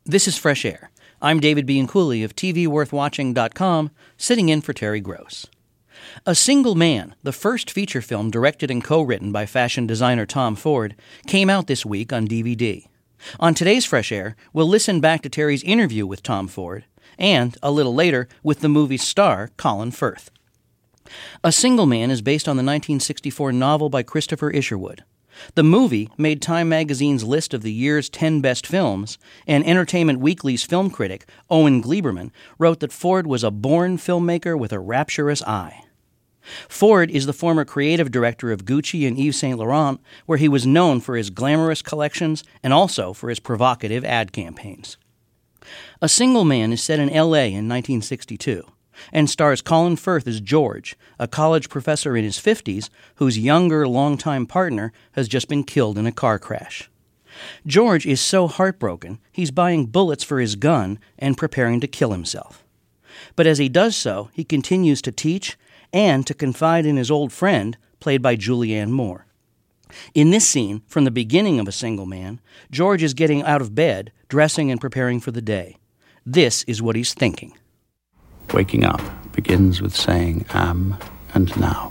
This is Fresh Air. I'm David Bianculli of TVWorthWatching.com, sitting in for Terry Gross. A Single Man, the first feature film directed and co-written by fashion designer Tom Ford, came out this week on DVD. On today's Fresh Air, we'll listen back to Terry's interview with Tom Ford, and, a little later, with the movie's star, Colin Firth. A Single Man is based on the 1964 novel by Christopher Isherwood. The movie made Time magazine's list of the year's 10 best films, and Entertainment Weekly's film critic, Owen Gleiberman, wrote that Ford was a born filmmaker with a rapturous eye. Ford is the former creative director of Gucci and Yves Saint Laurent, where he was known for his glamorous collections and also for his provocative ad campaigns. A Single Man is set in L.A. in 1962. And stars Colin Firth as George, a college professor in his 50s whose younger, longtime partner has just been killed in a car crash. George is so heartbroken, he's buying bullets for his gun and preparing to kill himself. But as he does so, he continues to teach and to confide in his old friend, played by Julianne Moore. In this scene, from the beginning of A Single Man, George is getting out of bed, dressing and preparing for the day. This is what he's thinking. Waking up begins with saying am and now.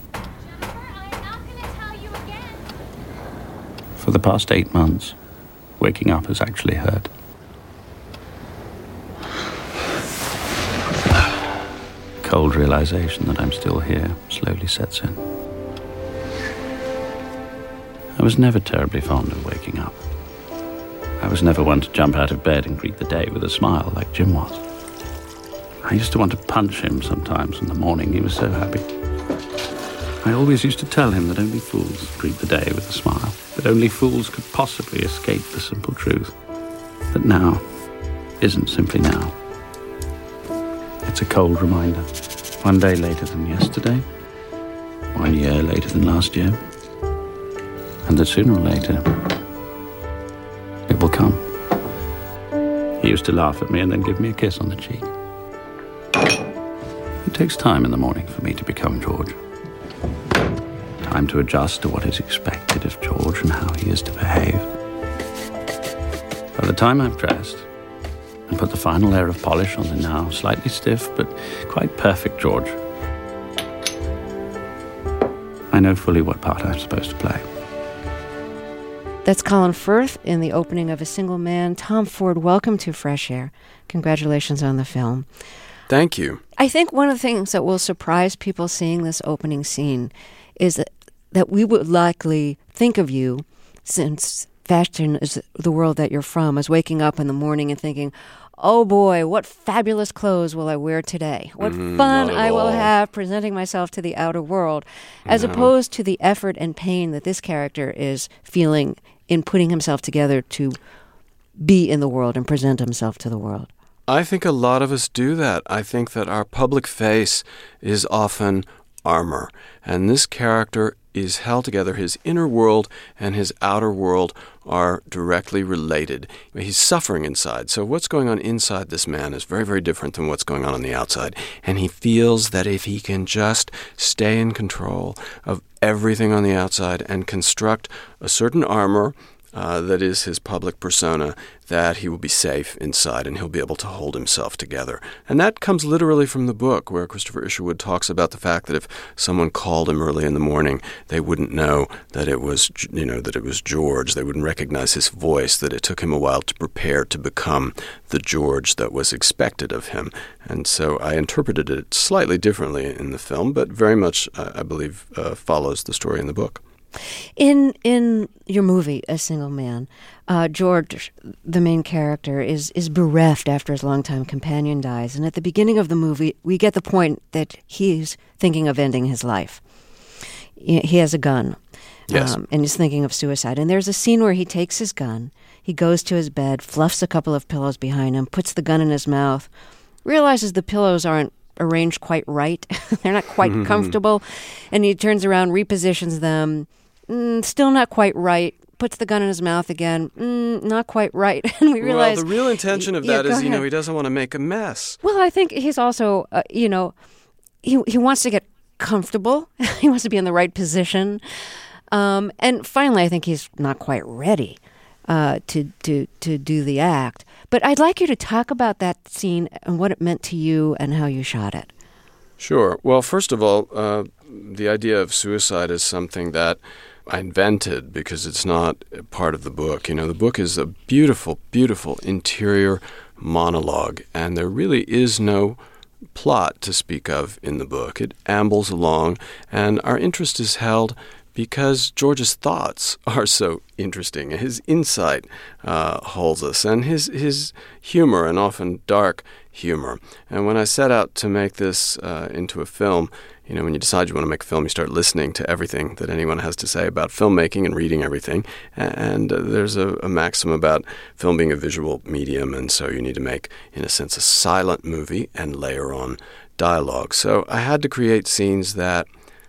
For the past 8 months, waking up has actually hurt. Cold realization that I'm still here slowly sets in. I was never terribly fond of waking up. I was never one to jump out of bed and greet the day with a smile like Jim was. I used to want to punch him sometimes in the morning. He was so happy. I always used to tell him that only fools greet the day with a smile, that only fools could possibly escape the simple truth, that now isn't simply now. It's a cold reminder. 1 day later than yesterday, 1 year later than last year, and that sooner or later, it will come. He used to laugh at me and then give me a kiss on the cheek. It takes time in the morning for me to become George. Time to adjust to what is expected of George and how he is to behave. By the time I've dressed and put the final layer of polish on the now slightly stiff but quite perfect George, I know fully what part I'm supposed to play. That's Colin Firth in the opening of A Single Man. Tom Ford, welcome to Fresh Air. Congratulations on the film. Thank you. I think one of the things that will surprise people seeing this opening scene is that we would likely think of you, since fashion is the world that you're from, as waking up in the morning and thinking, oh boy, what fabulous clothes will I wear today? What fun I will have presenting myself to the outer world, as opposed to the effort and pain that this character is feeling in putting himself together to be in the world and present himself to the world. I think a lot of us do that. I think that our public face is often armor, and this character is held together. His inner world and his outer world are directly related. He's suffering inside, so what's going on inside this man is very, very different than what's going on the outside, and he feels that if he can just stay in control of everything on the outside and construct a certain armor that is his public persona, that he will be safe inside and he'll be able to hold himself together. And that comes literally from the book, where Christopher Isherwood talks about the fact that if someone called him early in the morning, they wouldn't know that it was, that it was George. They wouldn't recognize his voice, that it took him a while to prepare to become the George that was expected of him. And so I interpreted it slightly differently in the film, but very much, I believe, follows the story in the book. In your movie, A Single Man, George, the main character, is bereft after his longtime companion dies. And at the beginning of the movie, we get the point that he's thinking of ending his life. He has a gun, yes. And he's thinking of suicide. And there's a scene where he takes his gun, he goes to his bed, fluffs a couple of pillows behind him, puts the gun in his mouth, realizes the pillows aren't arranged quite right. They're not quite comfortable. And he turns around, repositions them. Still not quite right. Puts the gun in his mouth again. Not quite right. And we realize... Well, the real intention of that is, he doesn't want to make a mess. Well, I think he's also, he wants to get comfortable. He wants to be in the right position. And finally, I think he's not quite ready to do the act. But I'd like you to talk about that scene and what it meant to you and how you shot it. Sure. Well, first of all, the idea of suicide is something that I invented because it's not part of the book. You know, the book is a beautiful, beautiful interior monologue, and there really is no plot to speak of in the book. It ambles along, and our interest is held because George's thoughts are so interesting. His insight holds us, and his humor, and often dark humor. And when I set out to make this into a film, you know, when you decide you want to make a film, you start listening to everything that anyone has to say about filmmaking and reading everything. And there's a maxim about film being a visual medium, and so you need to make, in a sense, a silent movie and layer on dialogue. So I had to create scenes that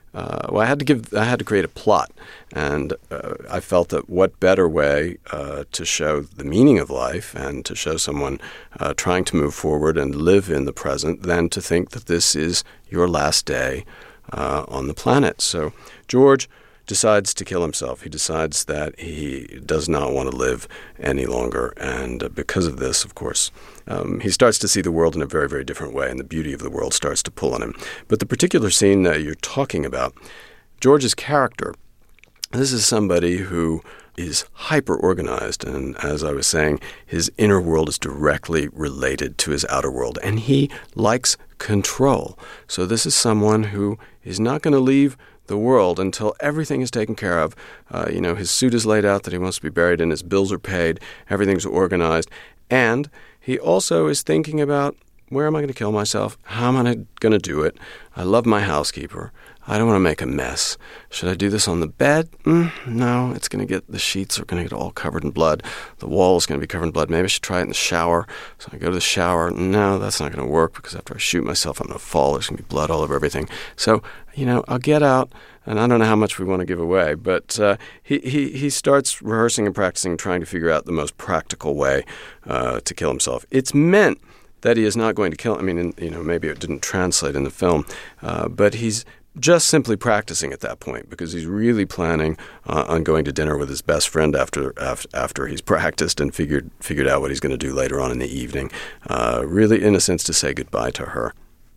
I had to create a plot, and I felt that what better way to show the meaning of life and to show someone trying to move forward and live in the present than to think that this is your last day on the planet. So George decides to kill himself. He decides that he does not want to live any longer, and because of this, of course, he starts to see the world in a very, very different way, and the beauty of the world starts to pull on him. But the particular scene that you're talking about, George's character, this is somebody who is hyper-organized, and as I was saying, his inner world is directly related to his outer world, and he likes control. So this is someone who is not going to leave the world until everything is taken care of. His suit is laid out that he wants to be buried in, his bills are paid, everything's organized, and he also is thinking about, where am I going to kill myself? How am I going to do it? I love my housekeeper. I don't want to make a mess. Should I do this on the bed? No, the sheets are going to get all covered in blood. The wall is going to be covered in blood. Maybe I should try it in the shower. So I go to the shower. No, that's not going to work because after I shoot myself, I'm going to fall. There's going to be blood all over everything. So, I'll get out, and I don't know how much we want to give away, but he starts rehearsing and practicing, trying to figure out the most practical way to kill himself. It's meant that he is not going to kill. Maybe it didn't translate in the film, but he's just simply practicing at that point because he's really planning on going to dinner with his best friend after he's practiced and figured out what he's going to do later on in the evening. Really, in a sense, to say goodbye to her.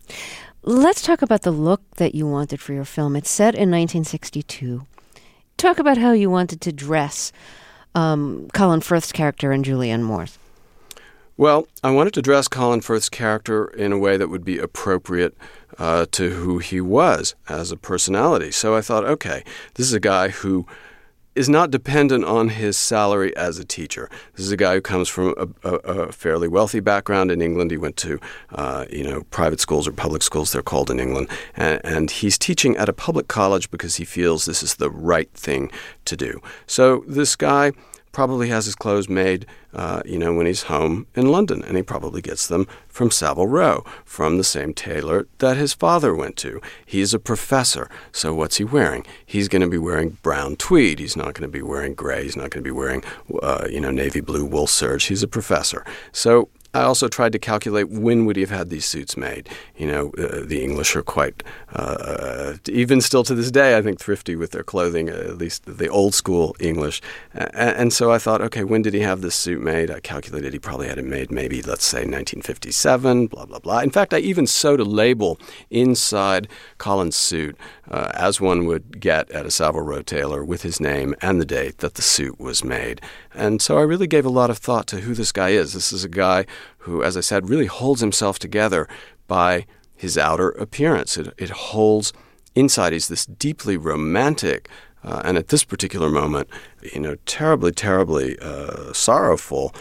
Let's talk about the look that you wanted for your film. It's set in 1962. Talk about how you wanted to dress Colin Firth's character and Julianne Moore's. Well, I wanted to dress Colin Firth's character in a way that would be appropriate to who he was as a personality. So I thought, okay, this is a guy who is not dependent on his salary as a teacher. This is a guy who comes from a fairly wealthy background in England. He went to, private schools or public schools, they're called in England. And he's teaching at a public college because he feels this is the right thing to do. So this guy probably has his clothes made, when he's home in London, and he probably gets them from Savile Row, from the same tailor that his father went to. He's a professor, so what's he wearing? He's going to be wearing brown tweed. He's not going to be wearing gray. He's not going to be wearing, navy blue wool serge. He's a professor. So I also tried to calculate when would he have had these suits made. The English are quite, even still to this day, I think, thrifty with their clothing, at least the old school English. And so I thought, okay, when did he have this suit made? I calculated he probably had it made maybe, let's say, 1957, blah, blah, blah. In fact, I even sewed a label inside Colin's suit, as one would get at a Savile Row tailor, with his name and the date that the suit was made. And so I really gave a lot of thought to who this guy is. This is a guy who, as I said, really holds himself together by his outer appearance. It holds inside. He's this deeply romantic, and at this particular moment, terribly, terribly sorrowful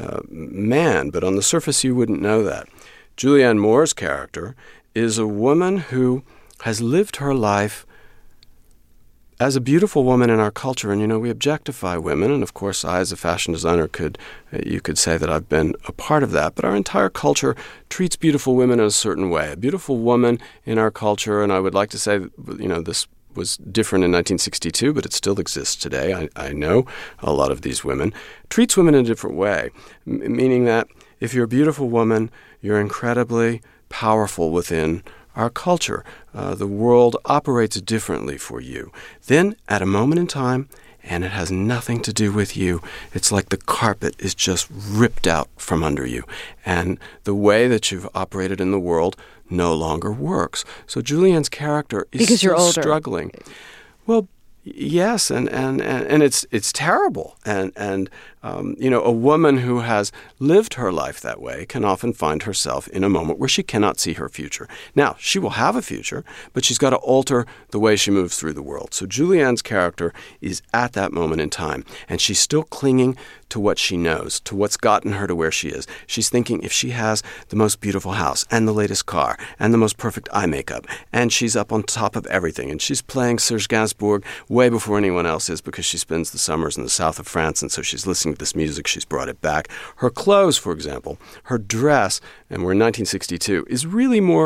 man. But on the surface, you wouldn't know that. Julianne Moore's character is a woman who has lived her life as a beautiful woman in our culture. And, we objectify women. And, of course, I, as a fashion designer, you could say that I've been a part of that. But our entire culture treats beautiful women in a certain way. A beautiful woman in our culture, and I would like to say, this was different in 1962, but it still exists today. I know a lot of these women, treats women in a different way, meaning that if you're a beautiful woman, you're incredibly powerful within our culture. The world operates differently for you. Then, at a moment in time, and it has nothing to do with you. It's like the carpet is just ripped out from under you, and the way that you've operated in the world no longer works. So Julianne's character is because you're older. Struggling. Well, yes, and it's terrible, and a woman who has lived her life that way can often find herself in a moment where she cannot see her future. Now, she will have a future, but she's got to alter the way she moves through the world. So Julianne's character is at that moment in time, and she's still clinging to what she knows, to what's gotten her to where she is. She's thinking if she has the most beautiful house and the latest car and the most perfect eye makeup, and she's up on top of everything, and she's playing Serge Gainsbourg way before anyone else is because she spends the summers in the south of France, and so she's listening to this music, she's brought it back. Her clothes, for example, her dress, and we're in 1962, is really more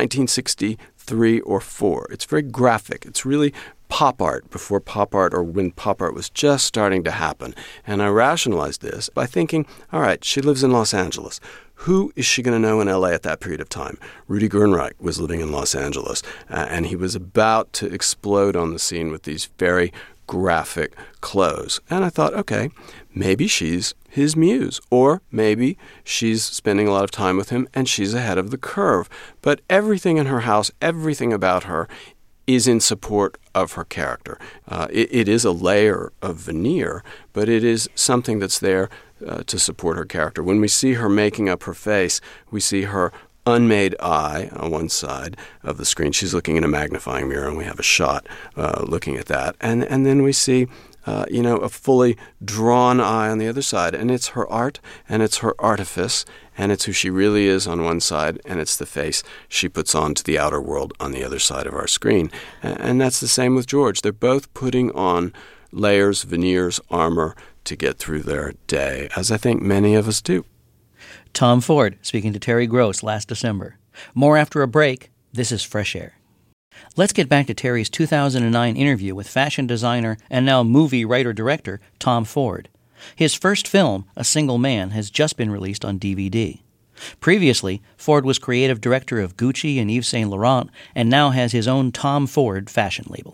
1963 or 4. It's very graphic. It's really pop art before pop art, or when pop art was just starting to happen. And I rationalized this by thinking, all right, she lives in Los Angeles. Who is she going to know in L.A. at that period of time? Rudy Gernreich was living in Los Angeles, and he was about to explode on the scene with these very graphic clothes. And I thought, okay, maybe she's his muse, or maybe she's spending a lot of time with him and she's ahead of the curve. But everything in her house, everything about her is in support of her character. It is a layer of veneer, but it is something that's there to support her character. When we see her making up her face, we see her unmade eye on one side of the screen. She's looking in a magnifying mirror, and we have a shot looking at that. And then we see a fully drawn eye on the other side. And it's her art, and it's her artifice, and it's who she really is on one side, and it's the face she puts on to the outer world on the other side of our screen. And that's the same with George. They're both putting on layers, veneers, armor to get through their day, as I think many of us do. Tom Ford speaking to Terry Gross last December. More after a break. This is Fresh Air. Let's get back to Terry's 2009 interview with fashion designer and now movie writer-director Tom Ford. His first film, A Single Man, has just been released on DVD. Previously, Ford was creative director of Gucci and Yves Saint Laurent and now has his own Tom Ford fashion label.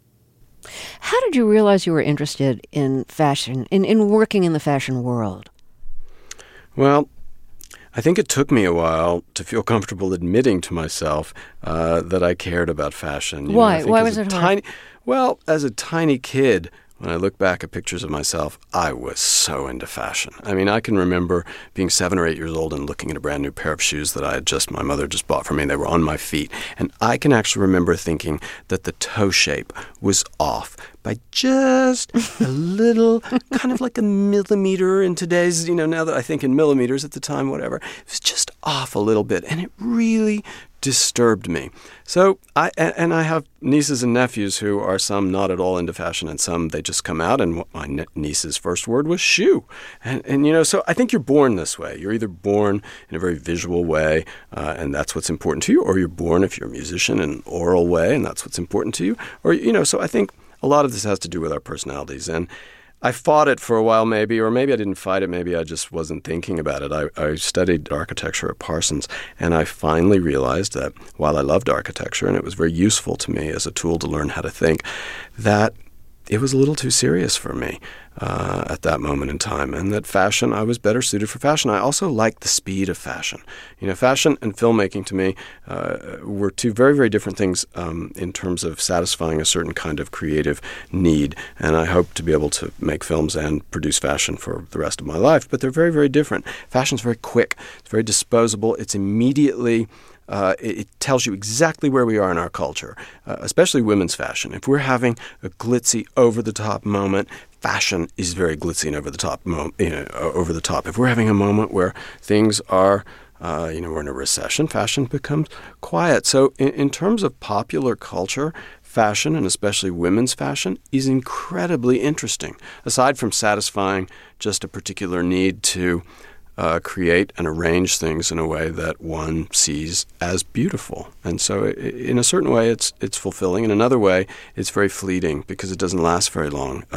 How did you realize you were interested in fashion, in working in the fashion world? Well, I think it took me a while to feel comfortable admitting to myself that I cared about fashion. Why? Why was it hard? Well, as a tiny kid, when I look back at pictures of myself, I was so into fashion. I mean, I can remember being 7 or 8 years old and looking at a brand new pair of shoes that my mother just bought for me, and they were on my feet. And I can actually remember thinking that the toe shape was off by just a little, kind of like a millimeter in today's, now that I think in millimeters, at the time, whatever. It was just off a little bit, and it really disturbed me. So I have nieces and nephews who are some not at all into fashion, and some they just come out, and my niece's first word was shoe. And so I think you're born this way. You're either born in a very visual way, and that's what's important to you, or you're born, if you're a musician, in an oral way, and that's what's important to you. Or, so I think a lot of this has to do with our personalities. And I fought it for a while maybe, or maybe I didn't fight it. Maybe I just wasn't thinking about it. I studied architecture at Parsons, and I finally realized that while I loved architecture, and it was very useful to me as a tool to learn how to think, that it was a little too serious for me at that moment in time, and that fashion, I was better suited for fashion. I also liked the speed of fashion. Fashion and filmmaking to me were two very, very different things in terms of satisfying a certain kind of creative need, and I hope to be able to make films and produce fashion for the rest of my life, but they're very, very different. Fashion's very quick. It's very disposable. It's immediately... It tells you exactly where we are in our culture, especially women's fashion. If we're having a glitzy, over-the-top moment, fashion is very glitzy and over-the-top. Over the top. If we're having a moment where things are, we're in a recession, fashion becomes quiet. So, in terms of popular culture, fashion, and especially women's fashion, is incredibly interesting. Aside from satisfying just a particular need to create and arrange things in a way that one sees as beautiful. And so in a certain way, it's fulfilling. In another way, it's very fleeting because it doesn't last very long.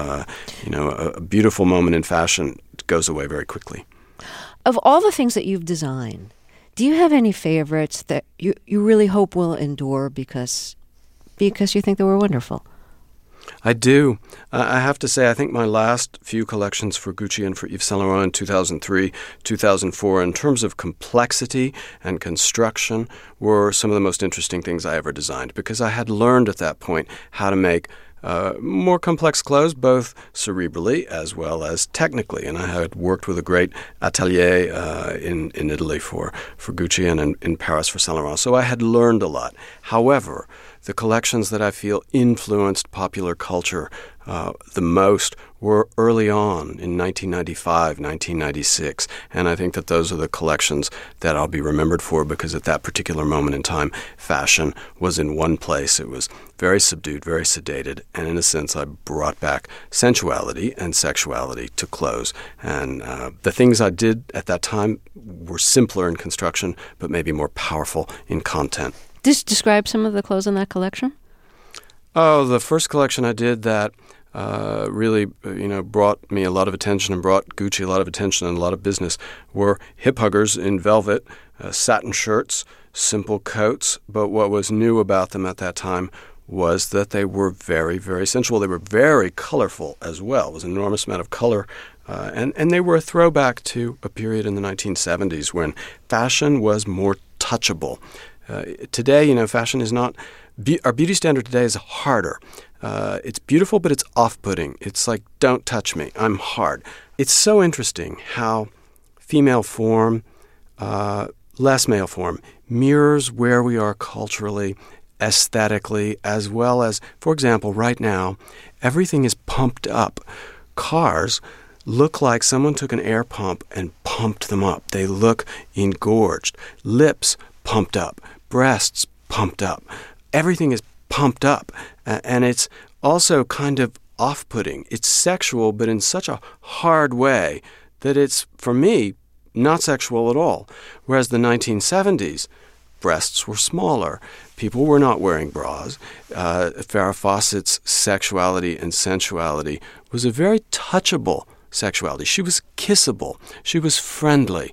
A beautiful moment in fashion goes away very quickly. Of all the things that you've designed, do you have any favorites that you really hope will endure because you think they were wonderful? I do. I have to say, I think my last few collections for Gucci and for Yves Saint Laurent in 2003, 2004, in terms of complexity and construction, were some of the most interesting things I ever designed, because I had learned at that point how to make more complex clothes, both cerebrally as well as technically. And I had worked with a great atelier in Italy for Gucci and in Paris for Saint Laurent. So I had learned a lot. However, the collections that I feel influenced popular culture the most were early on in 1995, 1996. And I think that those are the collections that I'll be remembered for, because at that particular moment in time, fashion was in one place. It was very subdued, very sedated. And in a sense, I brought back sensuality and sexuality to clothes. And the things I did at that time were simpler in construction, but maybe more powerful in content. Just describe some of the clothes in that collection. Oh, the first collection I did that really, brought me a lot of attention and brought Gucci a lot of attention and a lot of business were hip huggers in velvet, satin shirts, simple coats. But what was new about them at that time was that they were very, very sensual. They were very colorful as well. It was an enormous amount of color. And they were a throwback to a period in the 1970s when fashion was more touchable. Today, fashion is not... Our beauty standard today is harder. It's beautiful, but it's off-putting. It's like, don't touch me. I'm hard. It's so interesting how female form, less male form, mirrors where we are culturally, aesthetically, as well as, for example, right now, everything is pumped up. Cars look like someone took an air pump and pumped them up. They look engorged. Lips pumped up. Breasts pumped up. Everything is pumped up, and it's also kind of off-putting. It's sexual, but in such a hard way that it's, for me, not sexual at all. Whereas the 1970s, breasts were smaller. People were not wearing bras. Farrah Fawcett's sexuality and sensuality was a very touchable sexuality. She was kissable. She was friendly.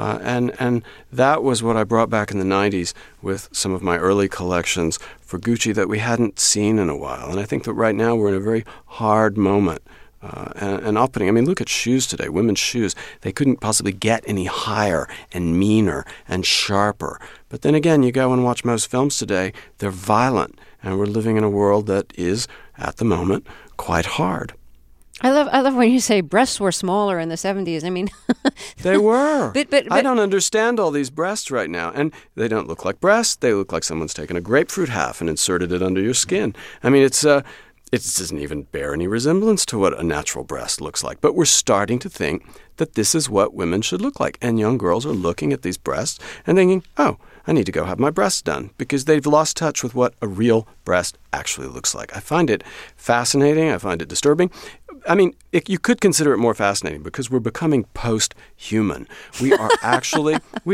And that was what I brought back in the 90s with some of my early collections for Gucci that we hadn't seen in a while. And I think that right now we're in a very hard moment and off-putting. I mean, look at shoes today, women's shoes. They couldn't possibly get any higher and meaner and sharper. But then again, you go and watch most films today, they're violent. And we're living in a world that is, at the moment, quite hard. I love when you say breasts were smaller in the 70s. I mean, they were. But I don't understand all these breasts right now. And they don't look like breasts. They look like someone's taken a grapefruit half and inserted it under your skin. I mean, it doesn't even bear any resemblance to what a natural breast looks like. But we're starting to think that this is what women should look like. And young girls are looking at these breasts and thinking, oh, I need to go have my breasts done, because they've lost touch with what a real breast actually looks like. I find it fascinating. I find it disturbing. I mean, you could consider it more fascinating because we're becoming post-human. We are actually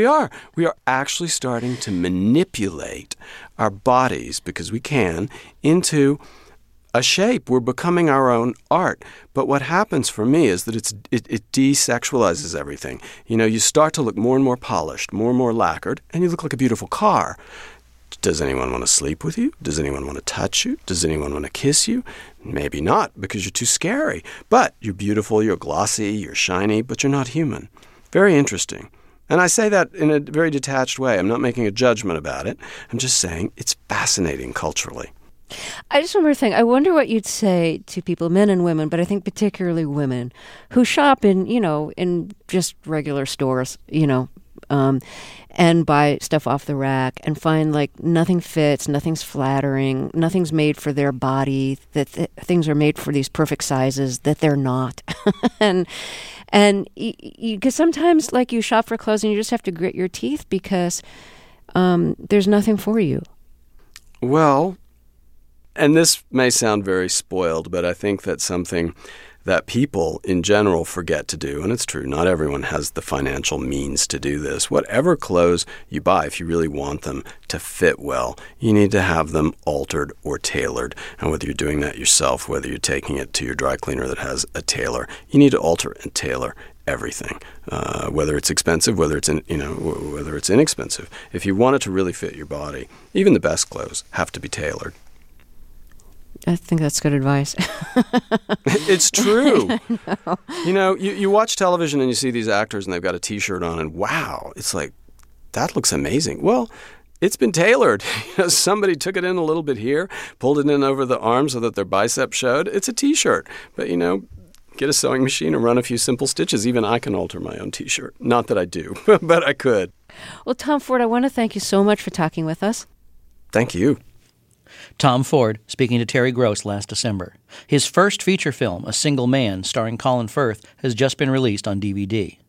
starting to manipulate our bodies, because we can, into a shape. We're becoming our own art. But what happens for me is that it desexualizes everything. You start to look more and more polished, more and more lacquered, and you look like a beautiful car. Does anyone want to sleep with you? Does anyone want to touch you? Does anyone want to kiss you? Maybe not, because you're too scary. But you're beautiful, you're glossy, you're shiny, but you're not human. Very interesting. And I say that in a very detached way. I'm not making a judgment about it. I'm just saying it's fascinating culturally. I just one more thing. I wonder what you'd say to people, men and women, but I think particularly women, who shop in just regular stores, and buy stuff off the rack and find like nothing fits, nothing's flattering, nothing's made for their body, that things are made for these perfect sizes that they're not. and because sometimes like you shop for clothes and you just have to grit your teeth because there's nothing for you. Well, and this may sound very spoiled, but I think that's something that people in general forget to do. And it's true, not everyone has the financial means to do this. Whatever clothes you buy, if you really want them to fit well, you need to have them altered or tailored. And whether you're doing that yourself, whether you're taking it to your dry cleaner that has a tailor, you need to alter and tailor everything, whether it's expensive, whether it's whether it's inexpensive. If you want it to really fit your body, even the best clothes have to be tailored. I think that's good advice. It's true. You watch television and you see these actors and they've got a T-shirt on and wow, it's like, that looks amazing. Well, it's been tailored. Somebody took it in a little bit here, pulled it in over the arm so that their bicep showed. It's a T-shirt. But, get a sewing machine and run a few simple stitches. Even I can alter my own T-shirt. Not that I do, but I could. Well, Tom Ford, I want to thank you so much for talking with us. Thank you. Tom Ford speaking to Terry Gross last December. His first feature film, A Single Man, starring Colin Firth, has just been released on DVD.